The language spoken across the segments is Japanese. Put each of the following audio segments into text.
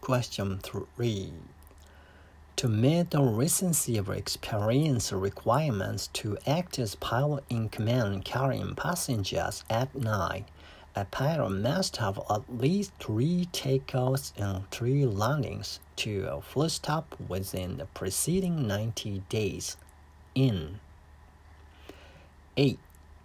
Question 3. To meet the recency of experience requirements to act as pilot in command carrying passengers at night, a pilot must have at least 3 takeoffs and 3 landings to a full stop within the preceding 90 days in A.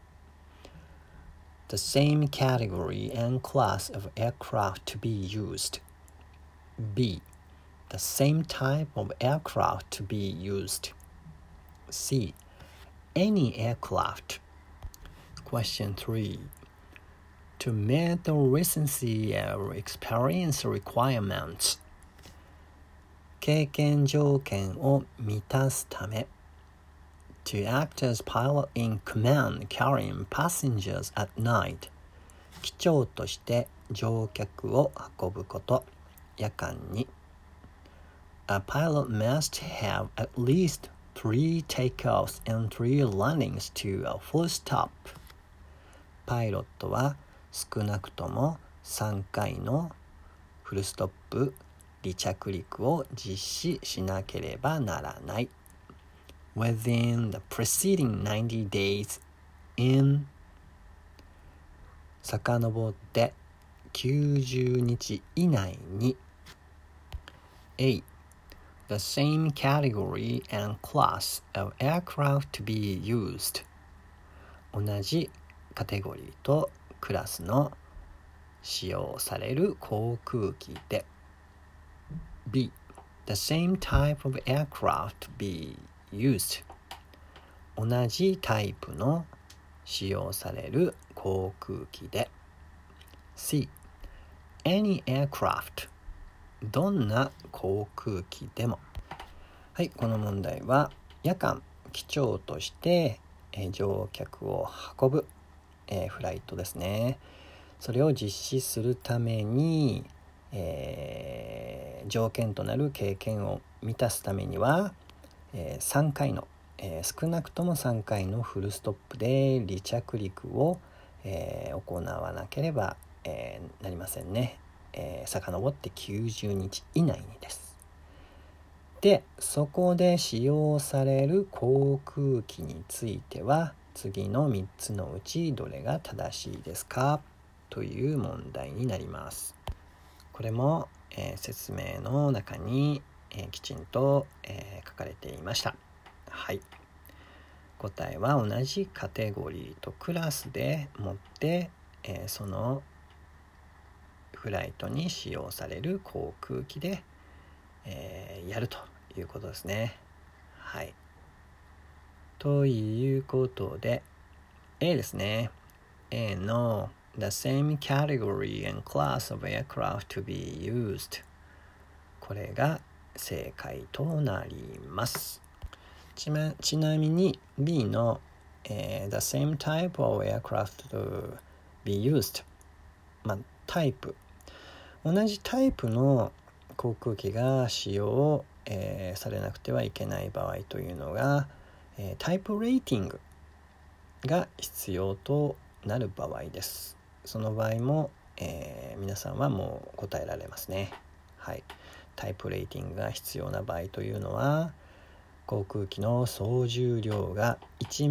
The same category and class of aircraft to be used. B. The same type of aircraft to be used. C. Any aircraft. Question 3. To meet the recency or experience requirements. 経験条件を満たすため To act as pilot in command carrying passengers at night. 機長として乗客を運ぶこと、夜間に。A pilot must have at least 3 takeoffs and 3 landings to a full stop. パイロットは少なくとも3回のフルストップ、離着陸を実施しなければならない。Within the preceding 90 days in 遡って90日以内に A. The same category and class of aircraft to be used 同じカテゴリーとクラスの使用される航空機で B. The same type of aircraft to be used 同じタイプの使用される航空機で C. Any aircraft どんな航空機でもはい、この問題は夜間機長として乗客を運ぶフライトですね。それを実施するために、条件となる経験を満たすためには、3回の、少なくとも3回のフルストップで離着陸を、行わなければ、なりませんね。遡って90日以内にです。で、そこで使用される航空機については次の3つのうちどれが正しいですかという問題になります。これも、説明の中に、きちんと、書かれていました。はい。答えは同じカテゴリーとクラスでもって、そのフライトに使用される航空機で、やるということですね。はい。ということで A ですね。A の The same category and class of aircraft to be used これが正解となります。ちなみに B の、The same type of aircraft to be used タイプ同じタイプの航空機が使用、されなくてはいけない場合というのが、タイプレーティングが必要となる場合です。その場合も、皆さんはもう答えられますね。はい。タイプレーティングが必要な場合というのは航空機の総重量が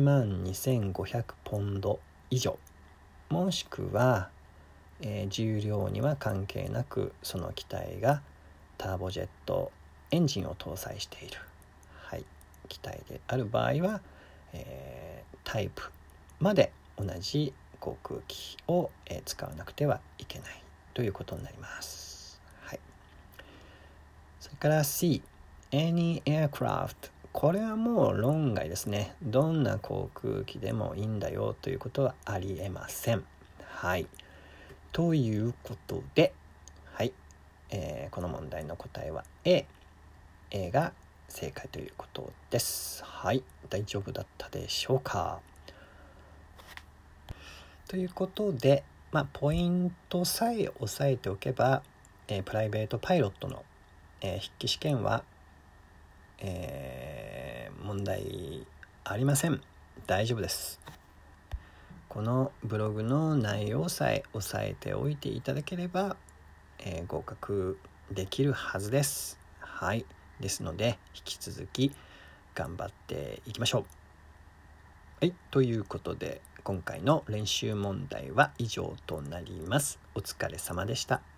12,500ポンド以上もしくは、重量には関係なくその機体がターボジェットエンジンを搭載している、はい、機体である場合は、タイプまで同じ航空機を、使わなくてはいけないということになります。はい、それから C Any aircraft これはもう論外ですね。どんな航空機でもいいんだよということはありえません。はい。ということで、はい、この問題の答えは A が正解ということです。はい、大丈夫だったでしょうか。ということで、ポイントさえ押さえておけば、プライベートパイロットの、筆記試験は、問題ありません。大丈夫です。このブログの内容さえ押さえておいていただければ、合格できるはずです。はい。ですので引き続き頑張っていきましょう。はい。ということで今回の練習問題は以上となります。お疲れ様でした。